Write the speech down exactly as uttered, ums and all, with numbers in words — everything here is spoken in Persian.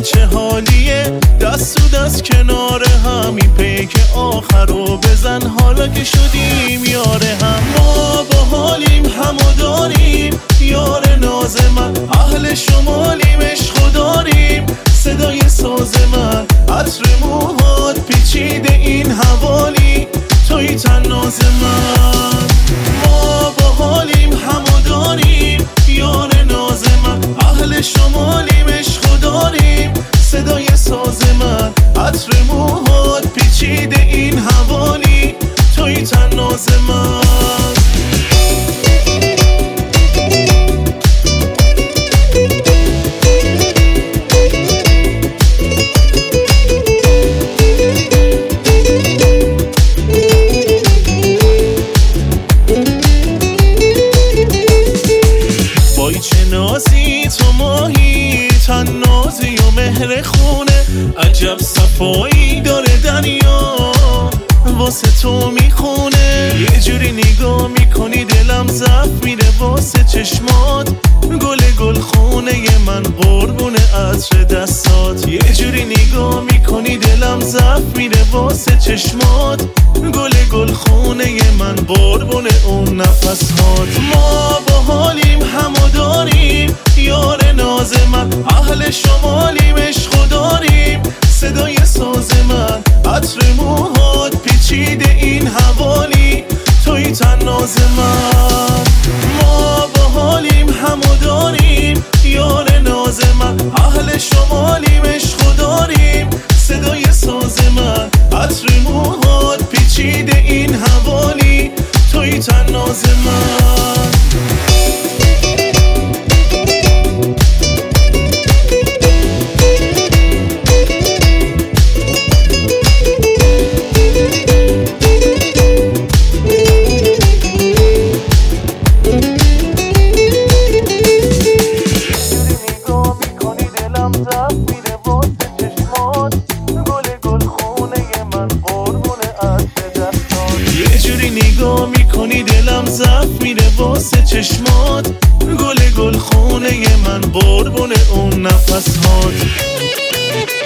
چه حالیه، دست و دست کنار هم، این پیک آخر رو بزن حالا که شدیم یاره هم. ما با حالیم همو داریم یار ناز من، اهل شمالیم عشقو داریم صدای ساز من، عطر موهات پیچیده این حوالی توی تناز من. ما با حالیم همو داریم یار ناز من، اهل شمالیم عشقو داریم صدای ساز من، عطر موهات پیچیده این حوالی توی تناز من. تو ماهی تنازی و مهر خونه، عجب صفایی داره دنیا واسه تو میخونه. یه جوری نگاه میکنی دلم زف میره واسه چشمات، گل گل خونه من قربون عطر دستات. یه جوری نگاه میکنی دلم زف میره واسه چشمات، گل گل خونه من قربون اون نفسات. ما با حالیم همو داریم یار ناز من، اهل شمالیم عشقو داریم صدای ساز من، عطر موهات پیچیده این حوالی توی تناز من. ما با حالیم همو داریم یار ناز من، اهل شمالیم عشقو داریم صدای ساز من، عطر موهات پیچیده این حوالی توی تناز من. نگاه میکنی دلم زف میره واسه چشمات، گل گل خونه من قربون اون نفسات.